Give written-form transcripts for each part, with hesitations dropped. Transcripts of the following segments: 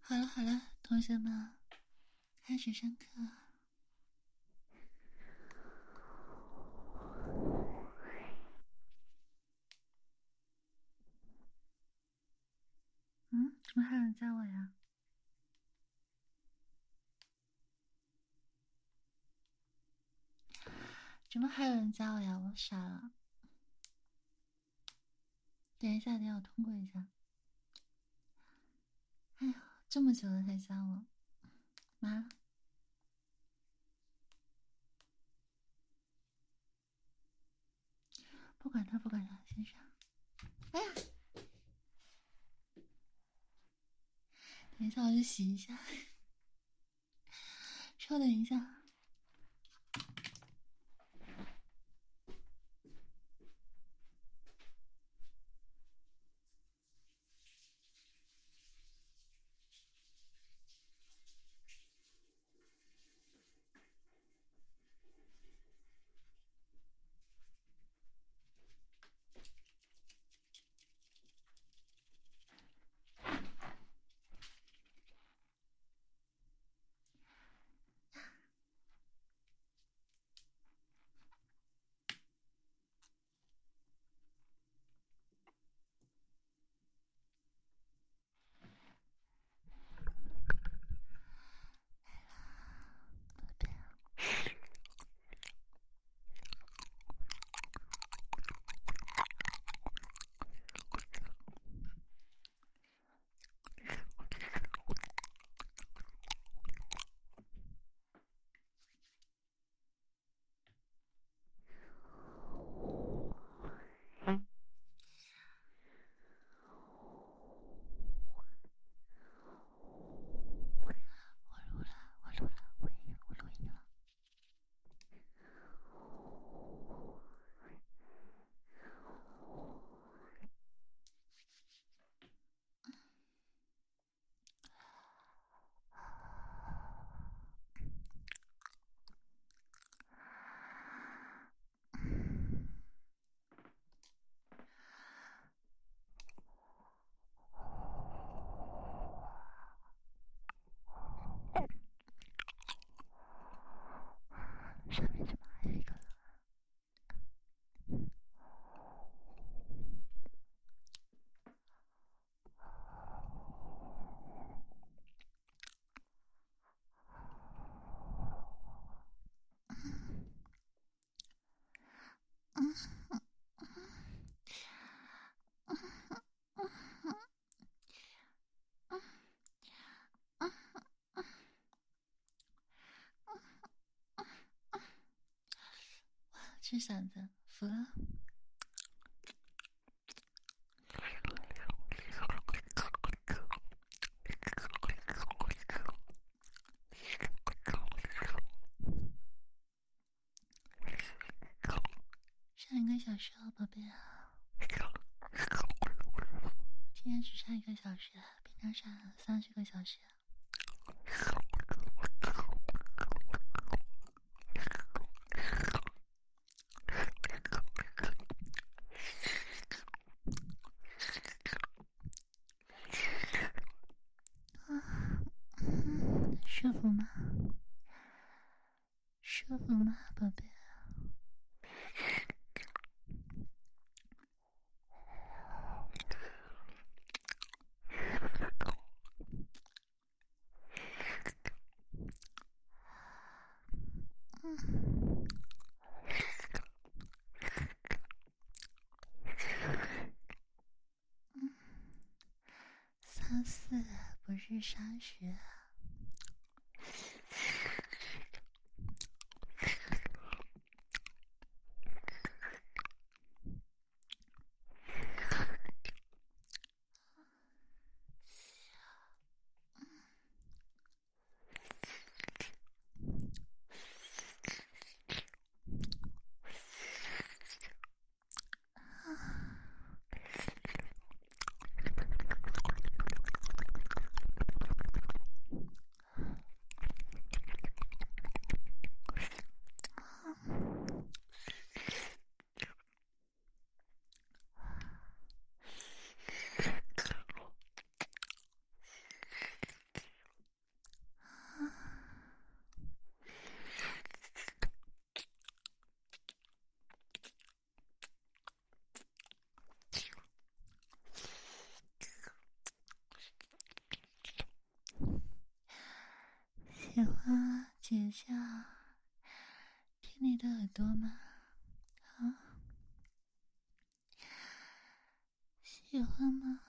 好了好了，同学们，开始上课。怎么还有人加我呀？怎么还有人加我呀？我傻了。等一下，等一下，我通过一下。哎呦，这么久了才加我，妈！不管他，不管他，先上。哎呀，等一下，我去洗一下。稍等一下。我录音了。上面怎么还有一个人？这嗓子服了。上一个小时了，宝贝啊！今天只上1个小时，平常上30个小时。舒服吗？舒服吗，宝贝？34不是30。 铁花姐姐听你的耳朵吗？啊，喜欢吗？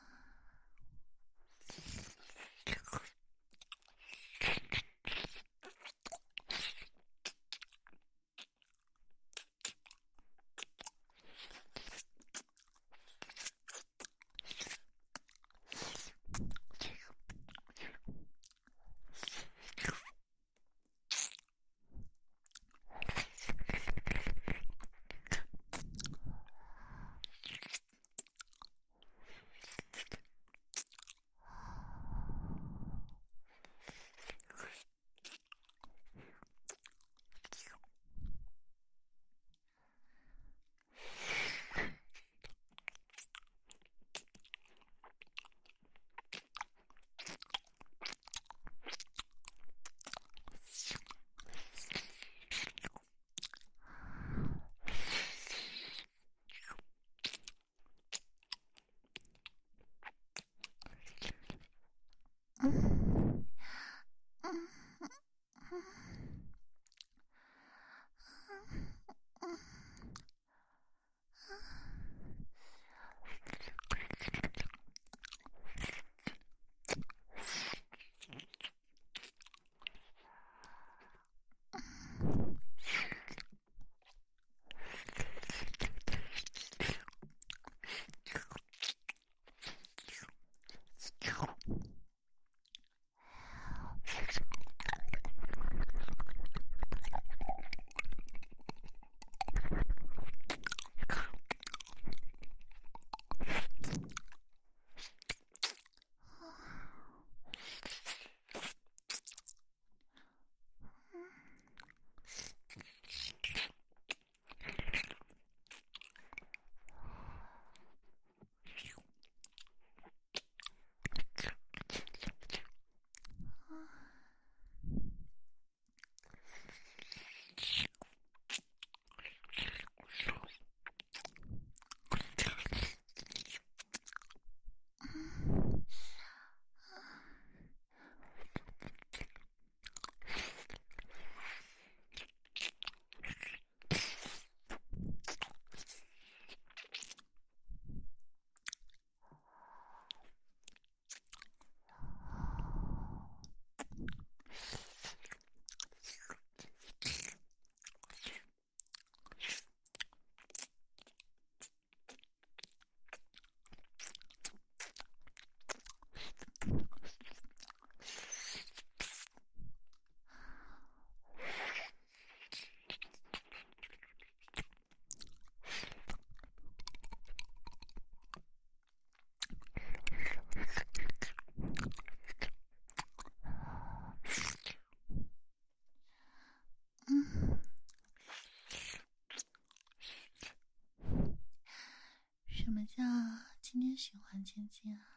什么叫今天喜欢芊芊啊？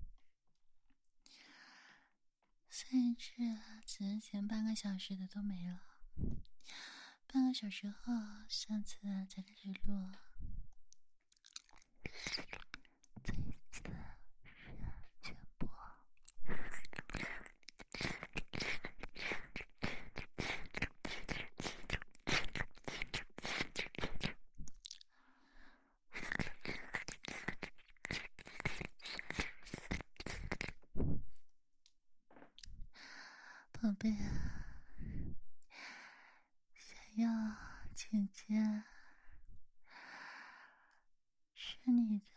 上一次只是前半个小时的都没了，半个小时后，上次才开始录。这一次是全播。宝贝啊，想要姐姐是你的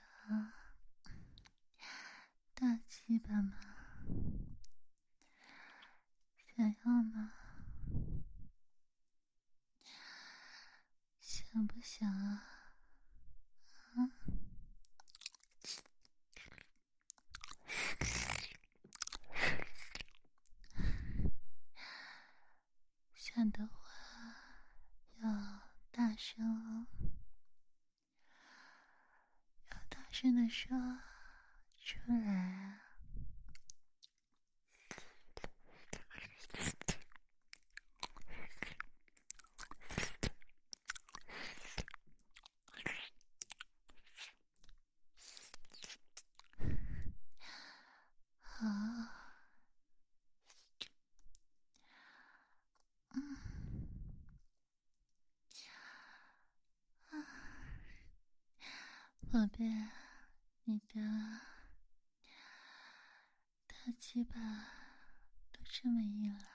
大鸡巴吗？想要吗？想不想啊？啊？想的话要大声哦，要大声的说出来啊！好， 宝贝，你的大鸡巴都这么硬了。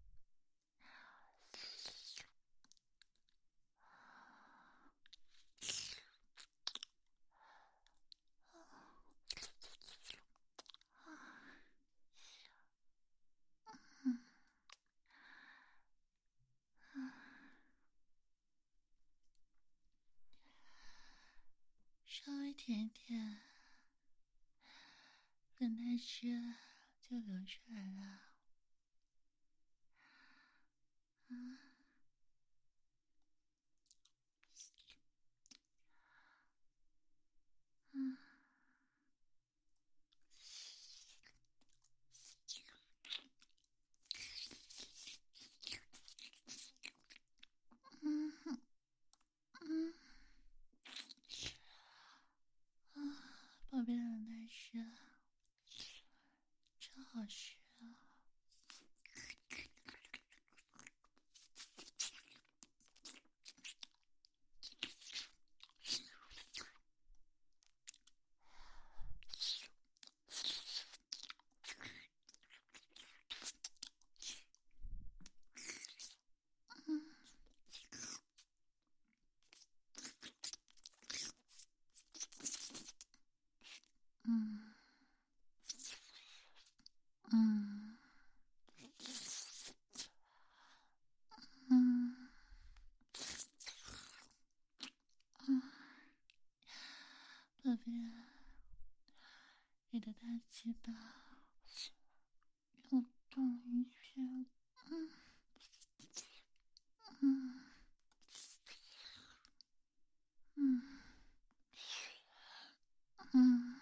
稍微舔一舔，粉奶汁就流出来了。宝贝的奶汁真好吃啊！嗯嗯嗯嗯，宝贝，你的大鸡巴要动一下。嗯嗯嗯嗯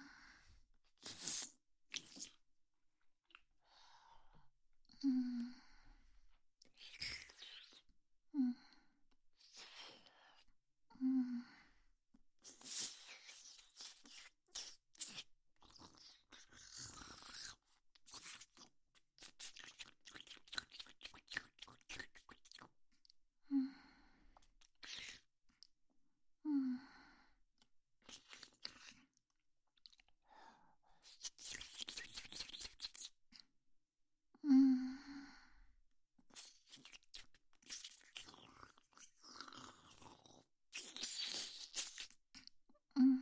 嗯嗯嗯嗯嗯嗯嗯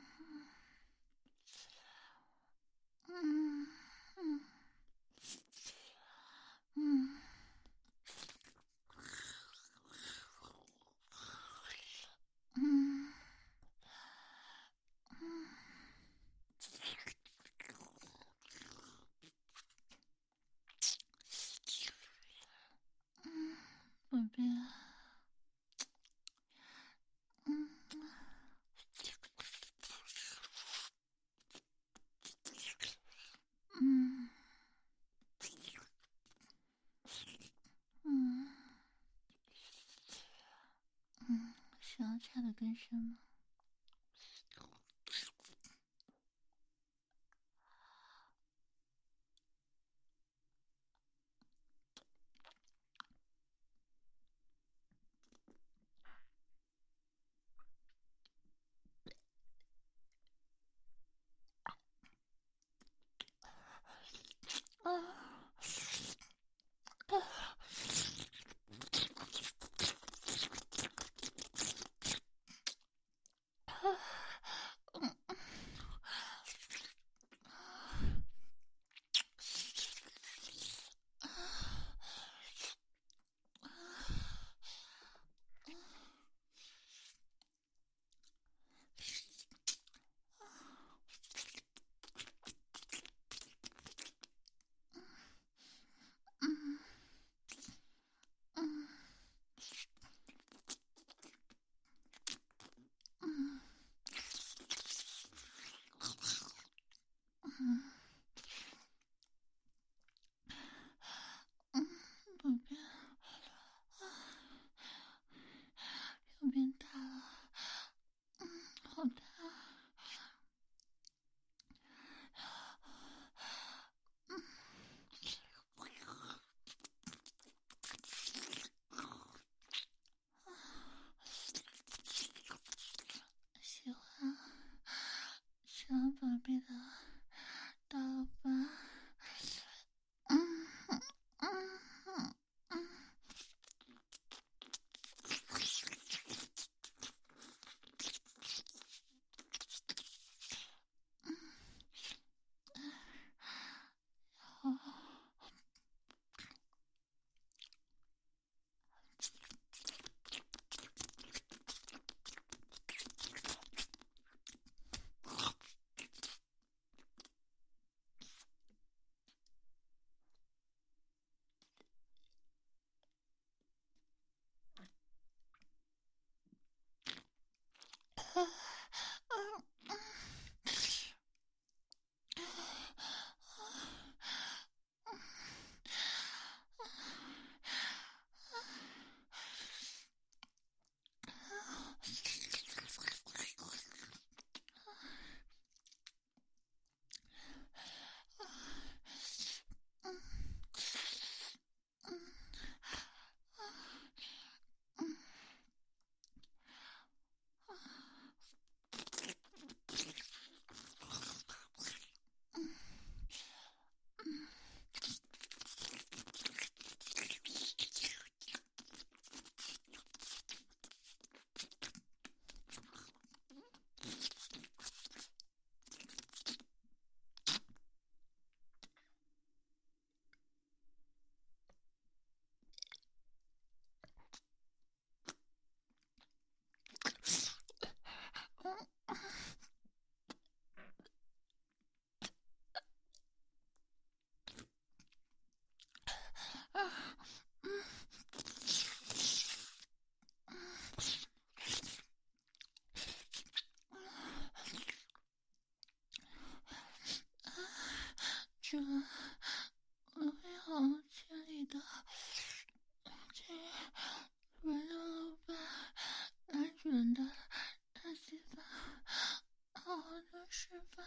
嗯嗯嗯宝贝，嗯嗯嗯嗯，想要插的更深吗？啊的大老板，这我会好亲你的，这闻到老板安准的大鸡巴，好好的释放。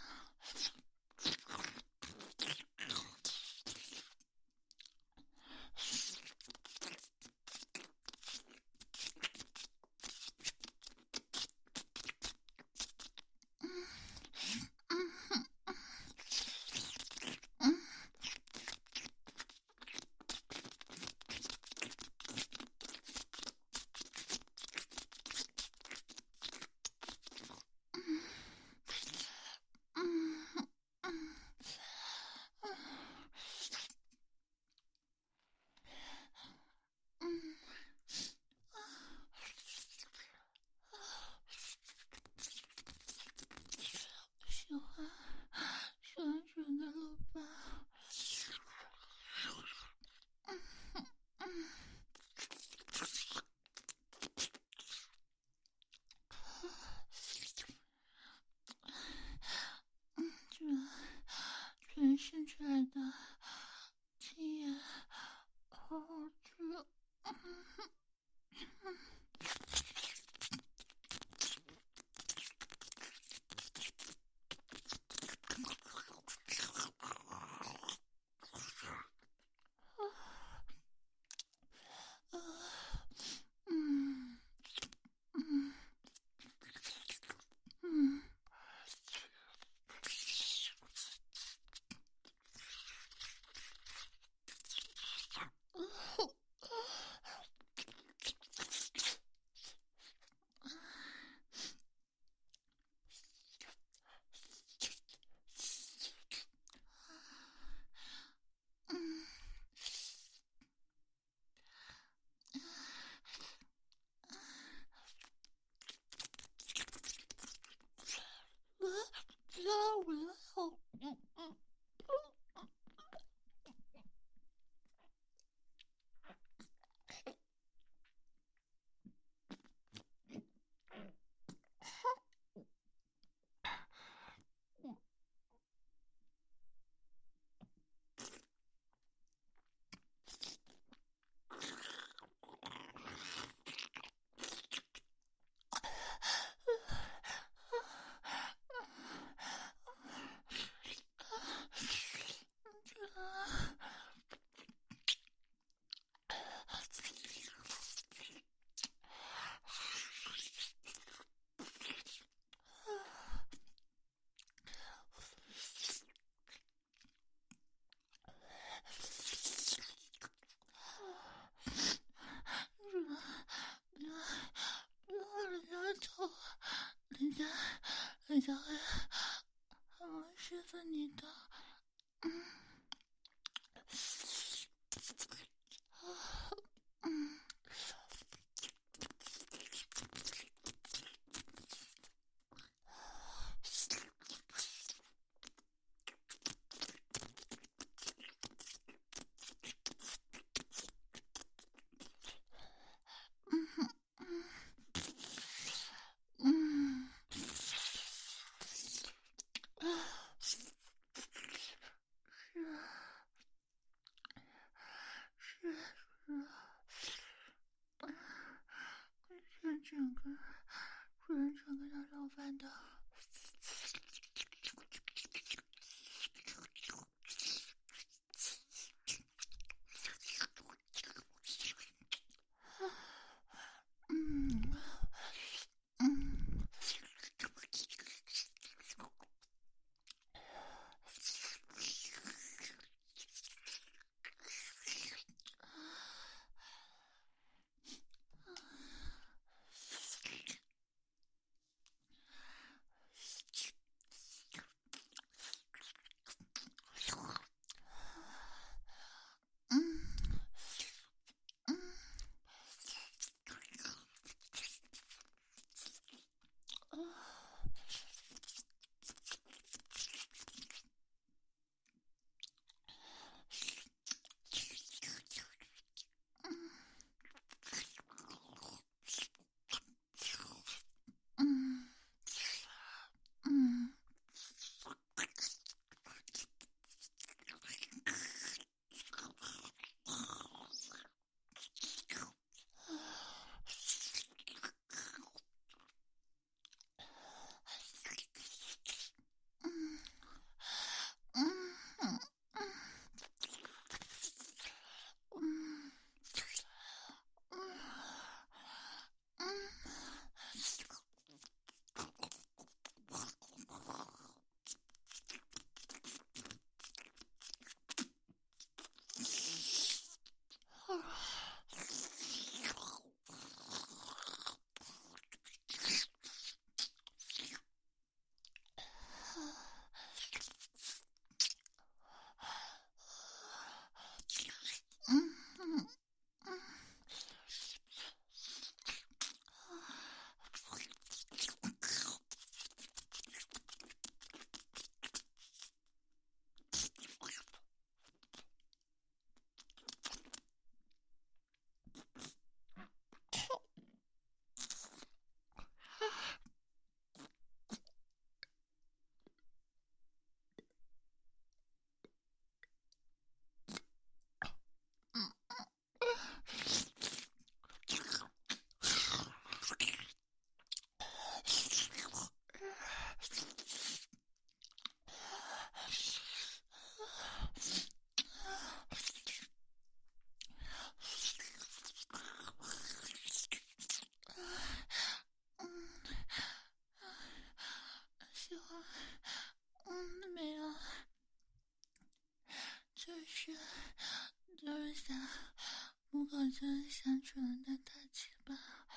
就是想，母狗就是想主人的大鸡巴。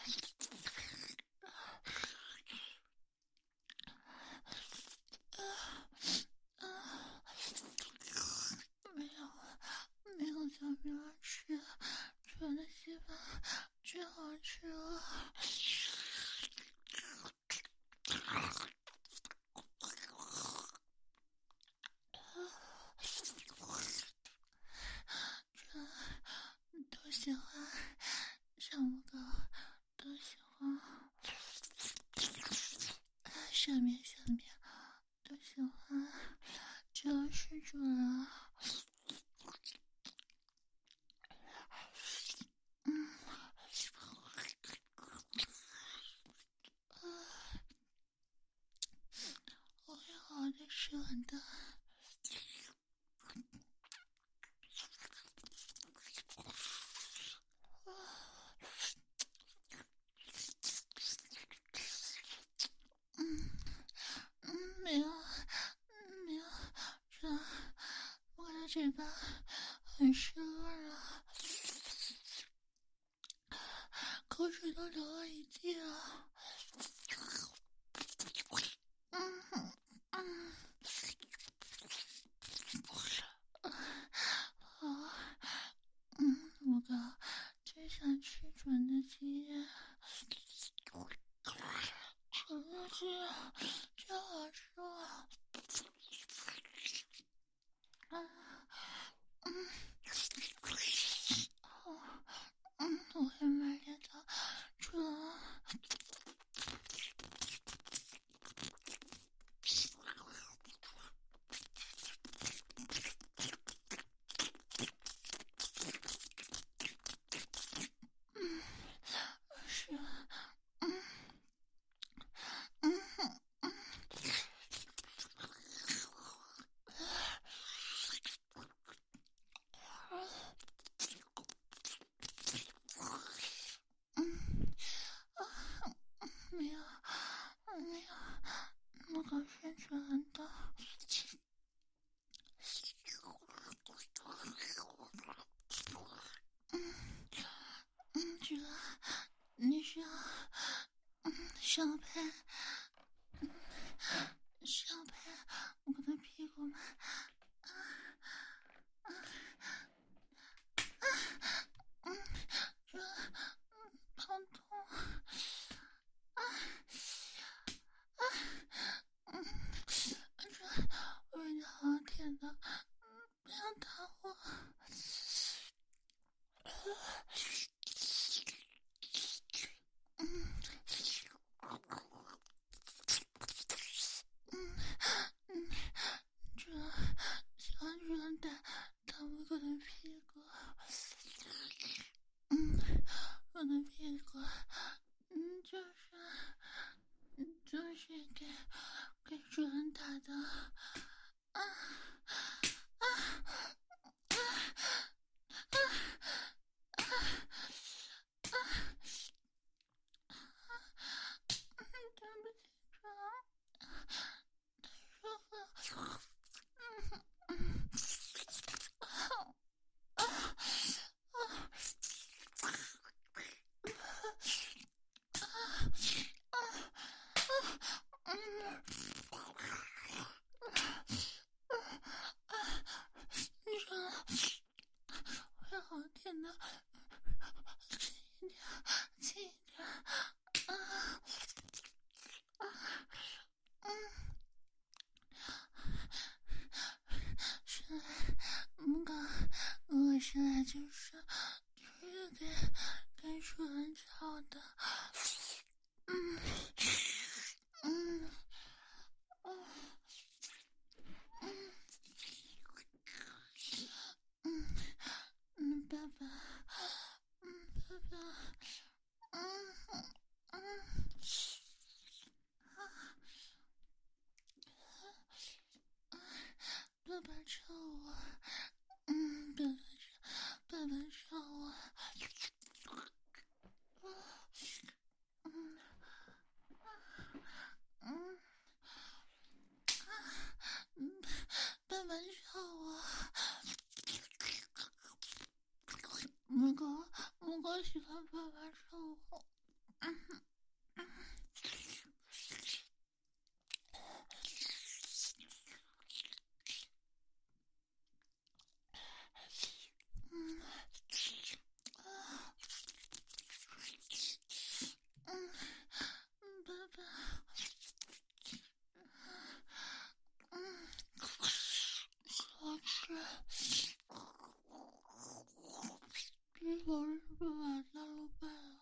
没有小米儿吃，主人的鸡巴最好吃了。都喜欢，小母狗都喜欢，下面都喜欢，只要是主人。我会好好的吃完的。没有，没有，主人，我的嘴巴很湿润了，口水都流了一地了。我刚最想吃主人的鸡液，主人的鸡液最好吃了。我会买点的，主人。是，没有，没有，我刚是主人的。主人，你需要，想拍，想拍我的屁股吗？主人，好痛。主人，我有点好舔的，不要打我。主人，喜欢主人打我的屁股。我的屁股，就是给主人打的。对不起，主人，太舒服了。会好点的，轻一点，生来母狗，我生来就是给主人操的。爸爸，爸爸，爸爸操我，爸爸操我。 母狗喜欢爸爸抽我。爸爸，好吃。这口是不把大陆败了。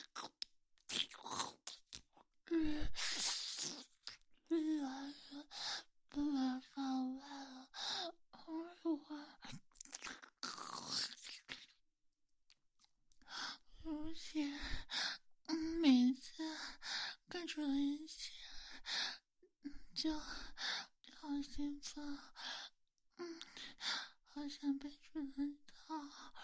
越来越不把大陆败了，我喜欢。而且，每次干出了一切，就好兴奋，好想被主人到，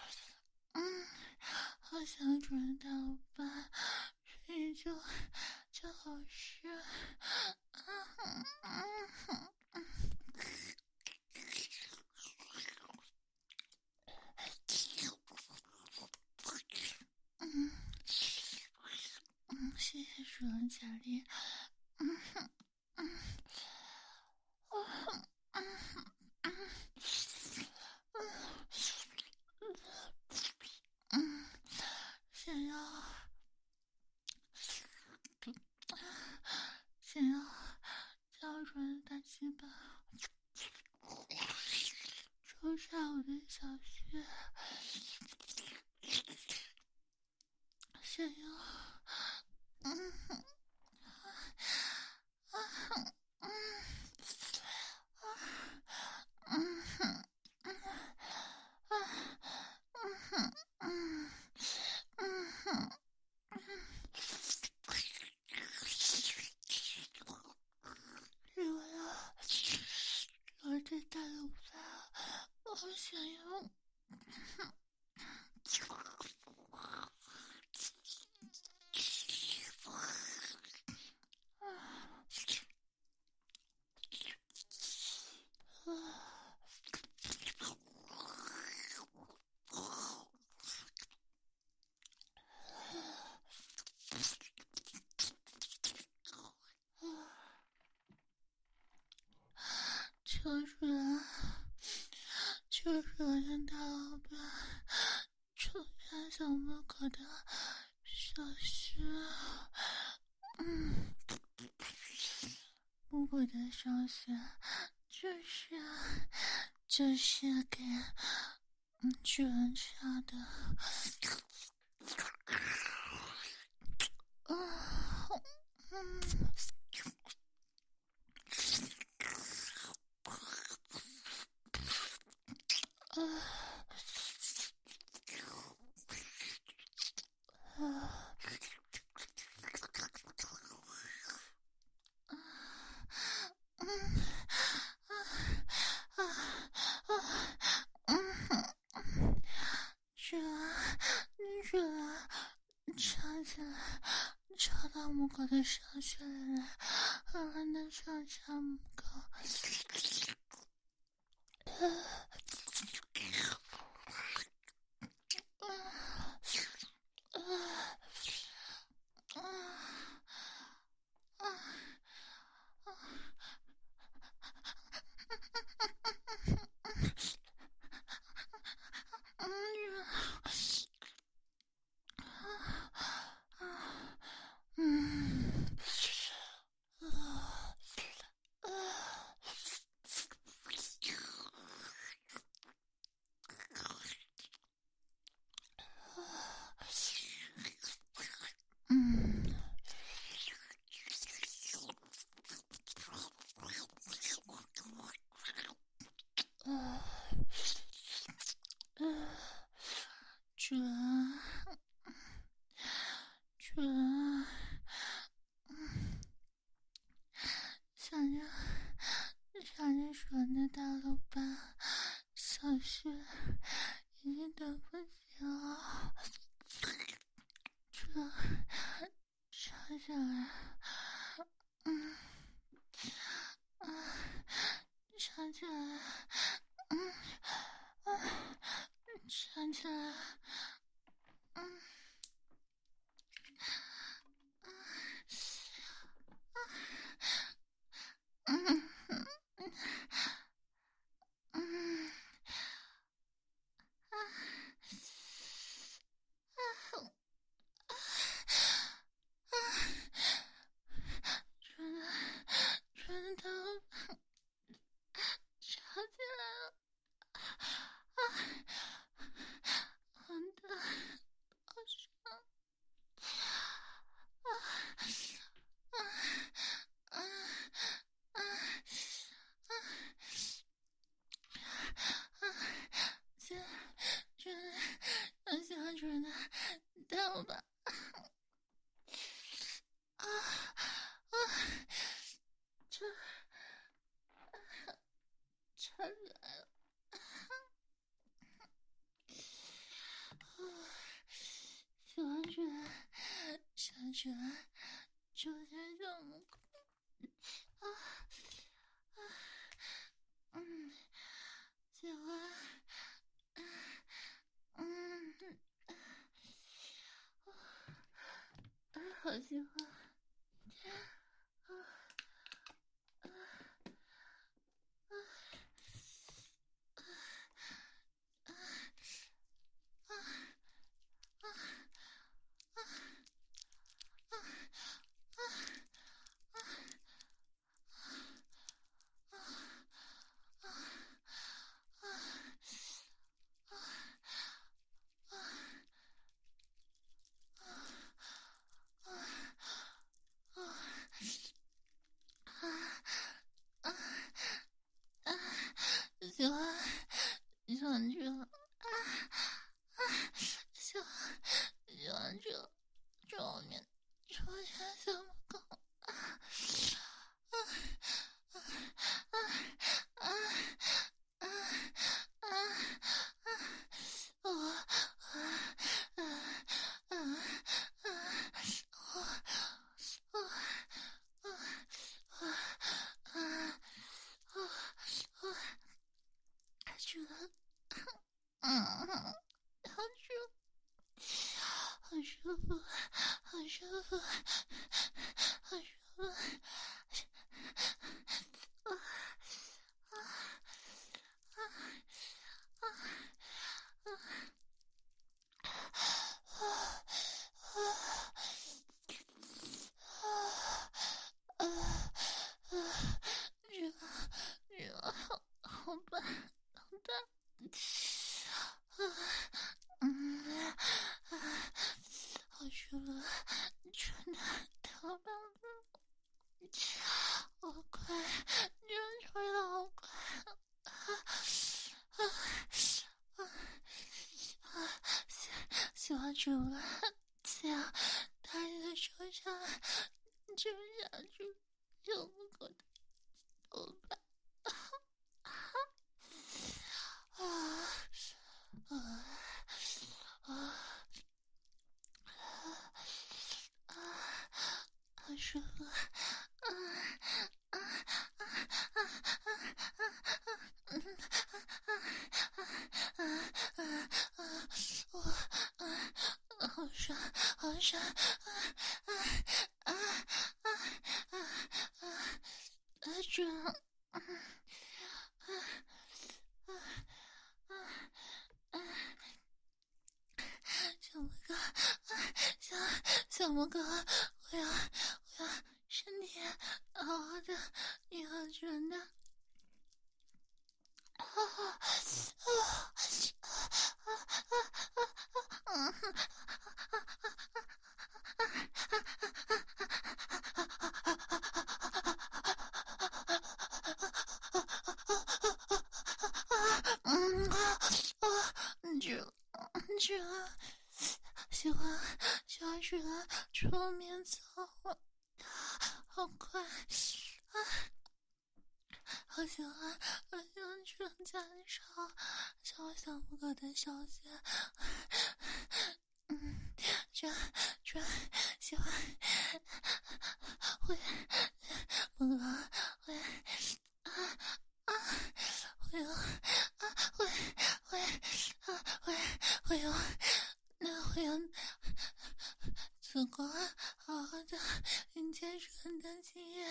好想主人到我吧，所以就好事。谢谢主人奖励。想要叫主人大鸡巴抽插我的小穴，想要我这大鲁巴，我想要。就是让大老板抽下小门口的小穴，母狗的小穴就是给主人插的。插起来，插到母狗的上穴来，狠狠的上下母狗。主人，想着主人的大老板，小穴已经等不及了。主人插下来，插起来，插起来， 了吧？啊啊！这来了！喜欢起来，想起来，就在这门口。啊啊！喜欢，好喜欢。喜欢，喜欢这个，喜欢这后面出现小母狗，好舒服，好舒服，好舒服。这个好棒，好大。好舒服，真的太棒了！好快，这吹的好快喜欢主了，只要他一个手上就下去，就不够的头发。好舒服，好爽，好爽，这。小魔哥，小魔哥，我要身体好好的，你好准的。这喜欢去了出面走，好快好喜欢这种家长小小不可的小姐，这喜欢会不可会会有那会有子宫好好的迎接纯的经验，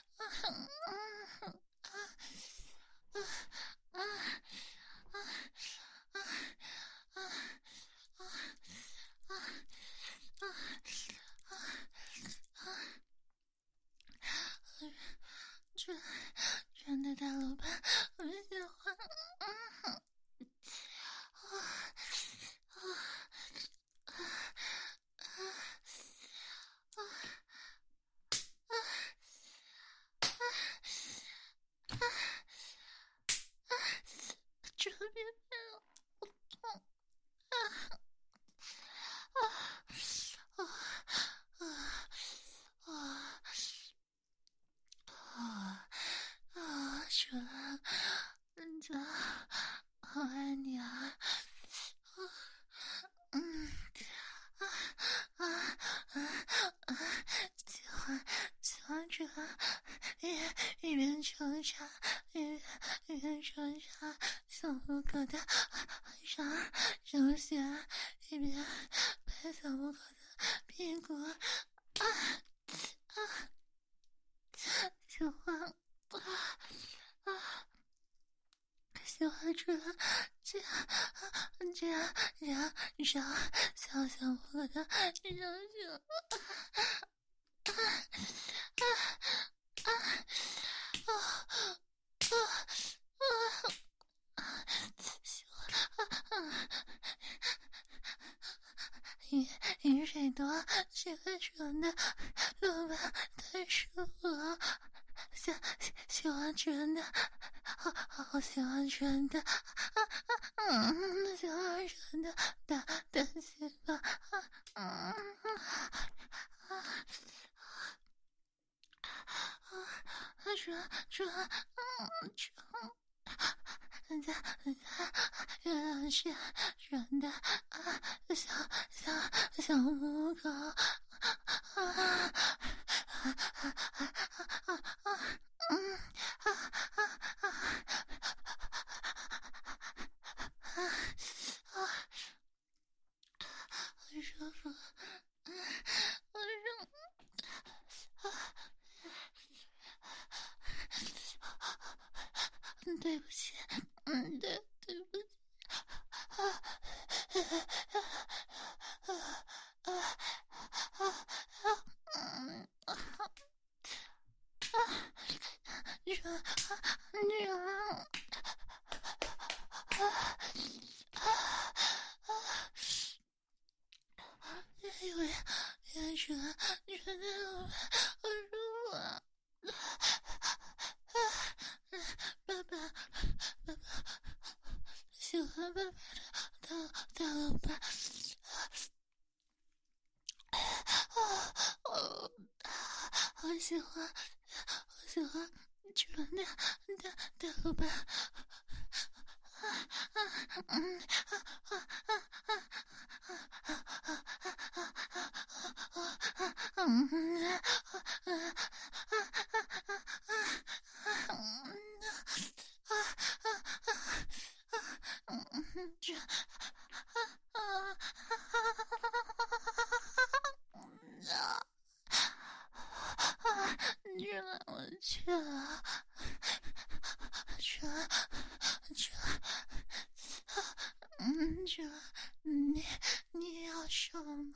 真的大老板，我喜欢。 抽插，一边抽插小母狗的上手穴，一边拍小母狗的屁股。喜欢喜欢这样小小母狗的上手。饮水多，喜欢纯的，老板太舒服了，喜欢纯的，好喜欢纯的，喜欢纯的，大喜欢，原来是人的小母狗，舒服，对不起，对不起。因为觉得好舒服啊！爸爸，喜欢爸爸的大老板。好喜欢纯的大老板。我去了，你要说吗？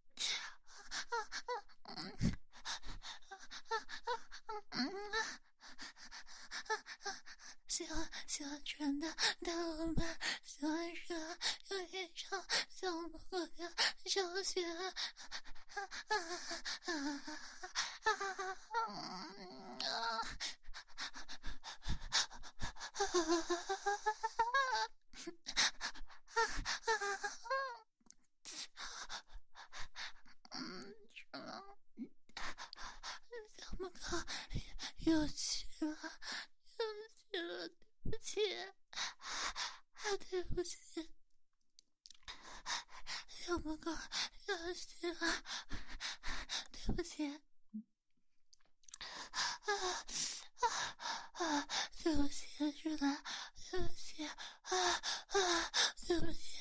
喜欢纯的大老板，喜欢说有点长小母狗的小穴。小母狗又去了，对不起，对不起，小母狗又去了，对不起。对不起，是的，对不起，对不起，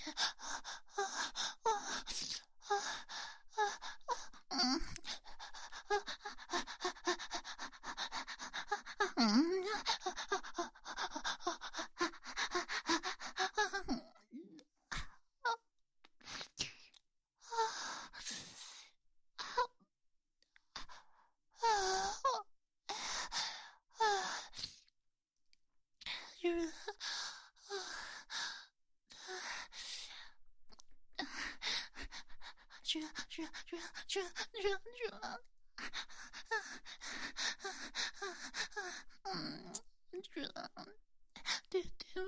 对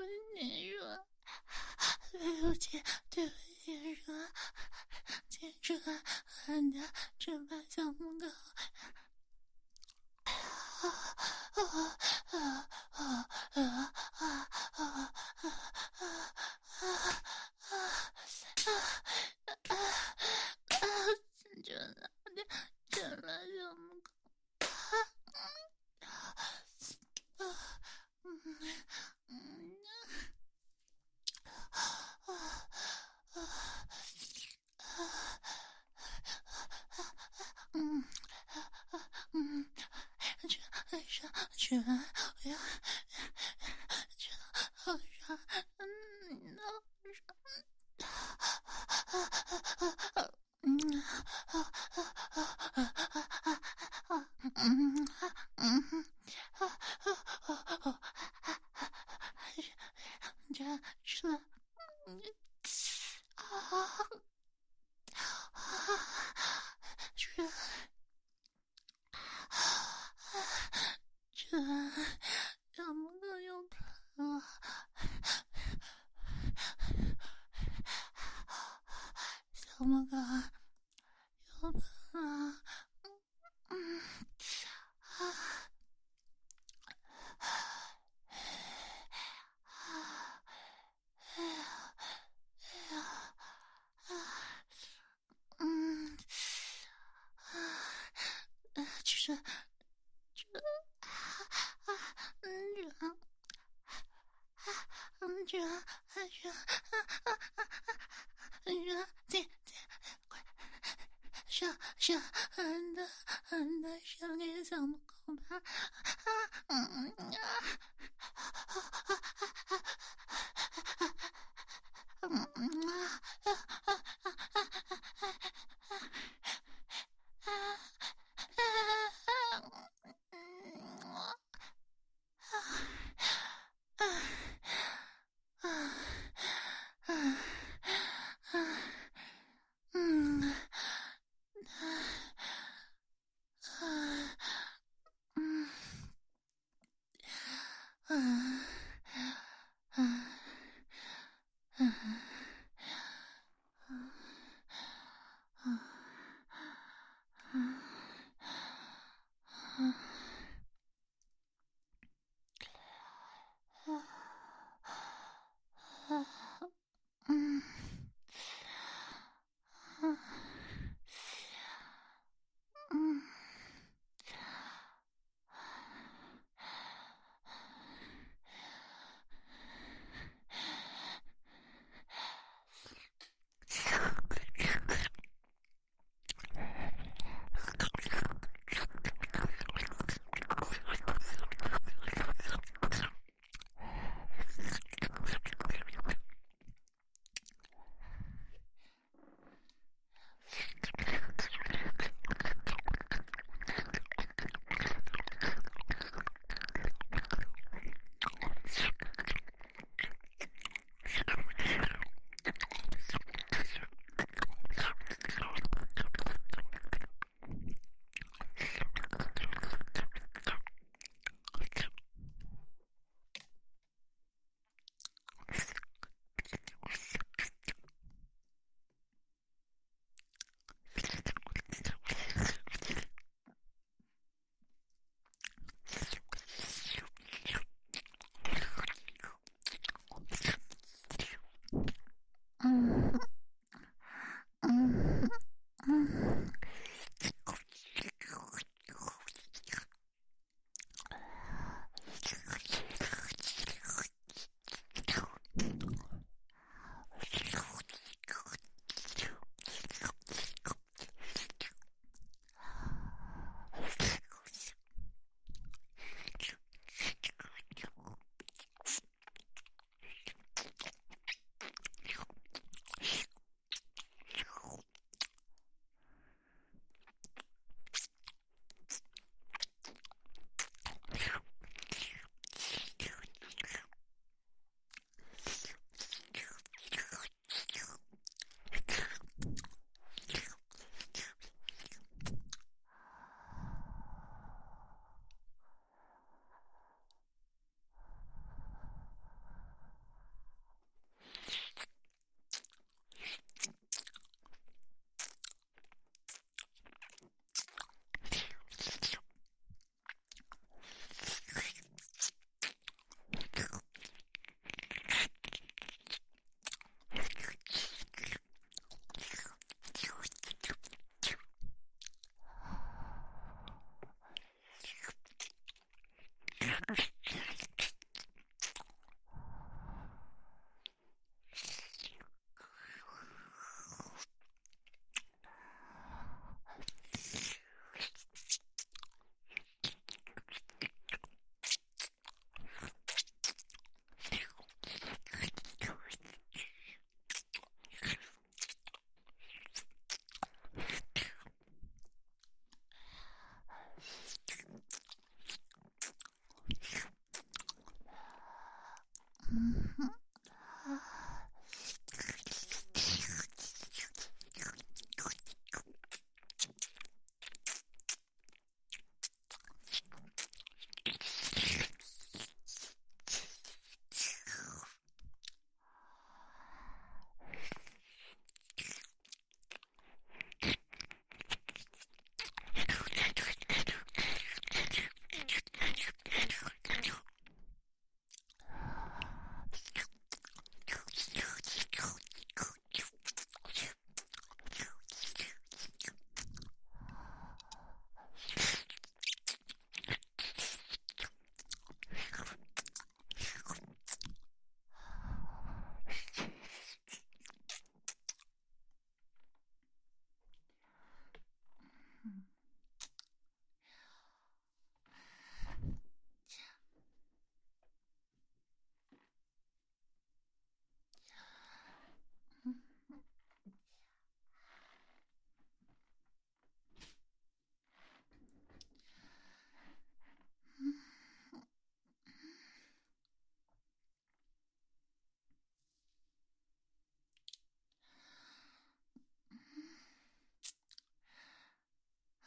不起，说，接着俺的这把小母狗。 是吧？我要好爽，这是这怎么个又疼啊？小莫哥又疼啊！就是很的想给小猫狗吧，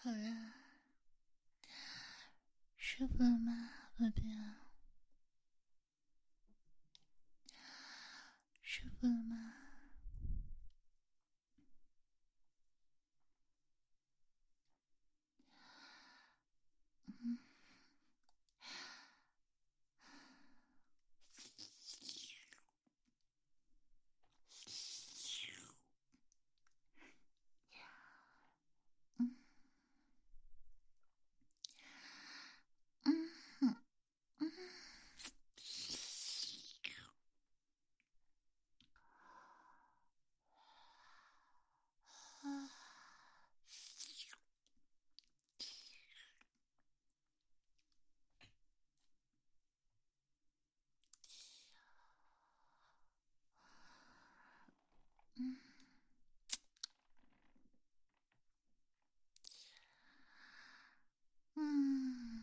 好了，舒服了吗，宝贝啊？舒服了吗？嗯。嗯嗯嗯嗯。嗯嗯。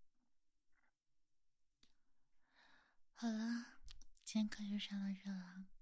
好了，今天课就上到这了，